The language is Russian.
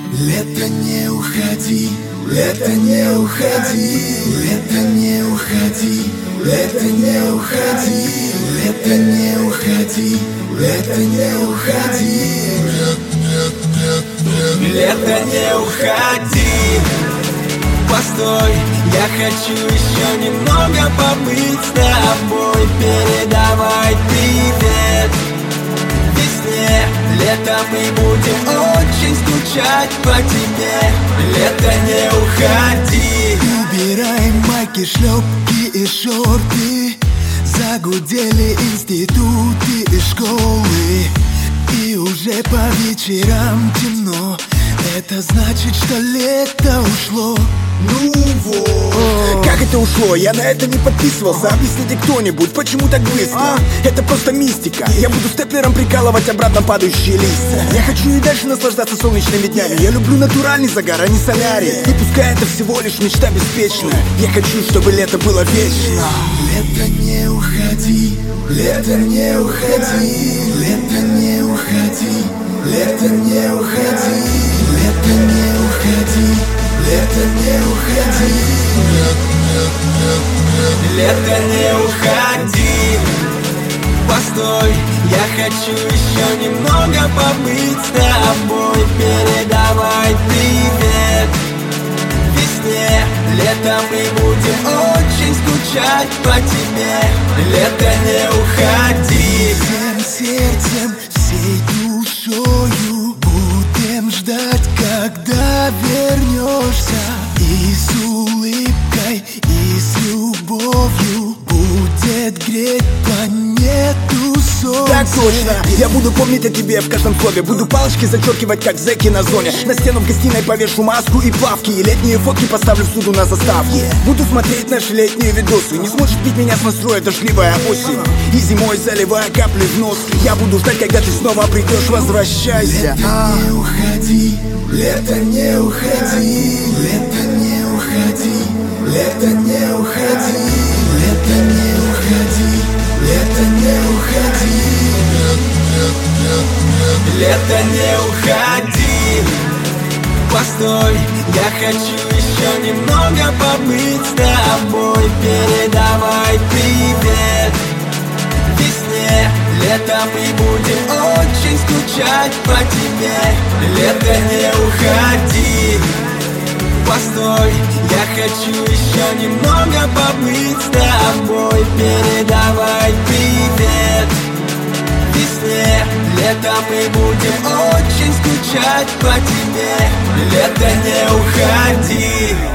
Лето, не уходи, лето, не уходи, лето, не уходи, лето, не уходи, лето, не уходи, лето, не уходи, лето, не уходи. Постой, я хочу еще немного побыть с тобой. Передавай привет весне. Летом мы будем очень скучать по тебе. Лето, не уходи. Убираем майки, шлепки и шорты. Загудели институты и школы. И уже по вечерам темно. Это значит, что лето ушло. Ну вот. Как это ушло? Я на это не подписывался. Объясните кто-нибудь, почему так быстро? Это просто мистика. Я буду степлером прикалывать обратно падающие листья. Я хочу и дальше наслаждаться солнечными днями. Я люблю натуральный загар, а не солярий. И пускай это всего лишь мечта беспечная. Я хочу, чтобы лето было вечно. Лето, не уходи, лето, не уходи, лето, не уходи, лето, не уходи, лето, не уходи, лето, не уходи, лето, не уходи. Постой, я хочу еще немного побыть с тобой. Передавай привет весне. Летом мы будем очень скучать по тебе. Лето, не уходи. Всем сердцем, всей душою будем ждать, когда вернешься. И с улыбкой, и с любовью будет греть планету солнце. Так точно, я буду помнить о тебе в каждом слове. Буду палочки зачеркивать, как зэки на зоне. На стену в гостиной повешу маску и плавки. И летние фотки поставлю всюду на заставке. Буду смотреть наши летние видосы. Не сможешь пить меня с настроя дождливая осень. И зимой заливая капли в нос. Я буду ждать, когда ты снова придешь. Возвращайся. Лето, не уходи, лето, не уходи, лето, не уходи, лето, не уходи, лето, не уходи, лето, не уходи, лето, не уходи. Постой, я хочу еще немного побыть с тобой. Передавай привет весне. Летом мы будем очень скучать по тебе. Лето, не уходи. Постой, я хочу еще немного побыть с тобой. Передавай привет весне. Летом мы будем очень скучать по тебе. Лето, не уходи.